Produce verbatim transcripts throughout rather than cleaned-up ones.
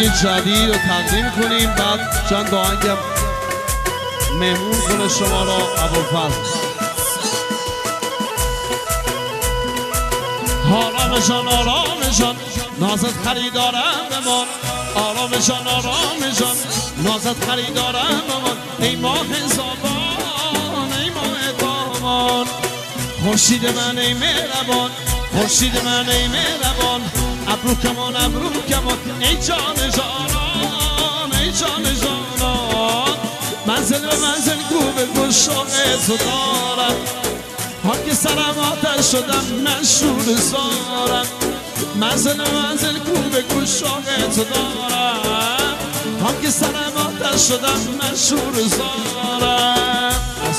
آهنگ جدید رو تقدیم کنیم، بعد چند آهنگم مهمون کنه شما را ابوالفضل. آرام جان آرام جان نازت خریدارم بمان، آرام جان آرام جان نازت خریدارم بمان، ای ماه زابان ای ماه دامان، خورشید من ای مهربان، خورشید من ای مهربان، ابرو کمان ابرو کمان، ای جان جانان ای جان جانان، منزل به منزل گوبه گشاق تو دارم، که سرم آتش شدم مشهور زارم، منزل منزل کوبه گوشاق تو دارم، که سرم آتش شدم مشهور زارم.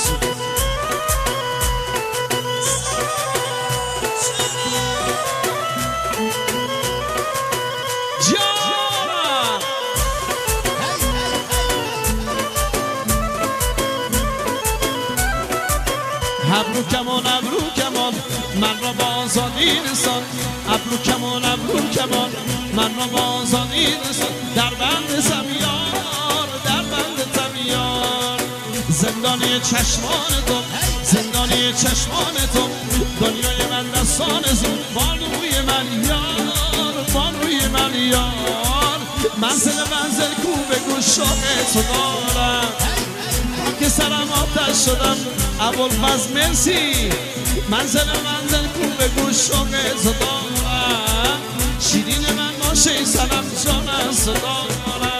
ابرو کمان ابرو کمان من را با آزادی رسان، ابرو کمان ابرو کمان من را با آزادی رسان، در بند زمیار در بند زمیار، زندانی چشمان تو زندانی چشمان تو، دنیای من دستان زون، بانوی من یار بانوی من یار، منزل منزل کوبه گوشاق تو دارم، که سرم آتش شدم ابوالفضل مرسی، منزل منزل کوبه گوشاق تو دارم، شیرین من باشه سلام جان از دارم.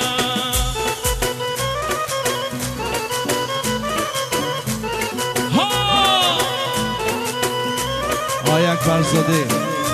ها آقای اکبرزاده.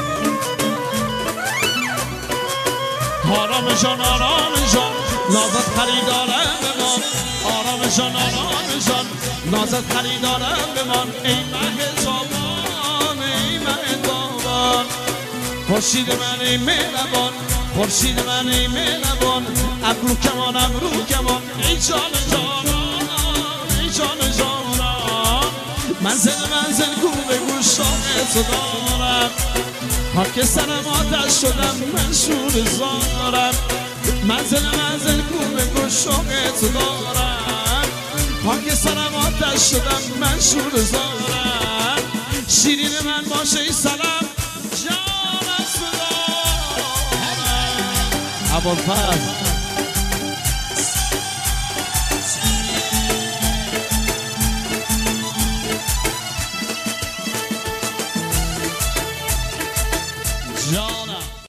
آرام جان آرام جان نازت خریدارم بمان، آرام جان آرام جان نازت خریدارم بمان، ای مه زابان ای مه دامان، خورشید من ای مهربان، خورشید من ای مهربان، ابرو کمان ابرو کمان، ای جان جانان ای جان جانان، منزل منزل کوبه گوشاق تو دارم، که سرم آتش شدم مشهور زارم، منزل منزل کوبه گوشاق تو دارم، که سرم آتش شدم مشهور زارم، شیرین من باشه ای سلام جان از دارم. ابوالفضل جان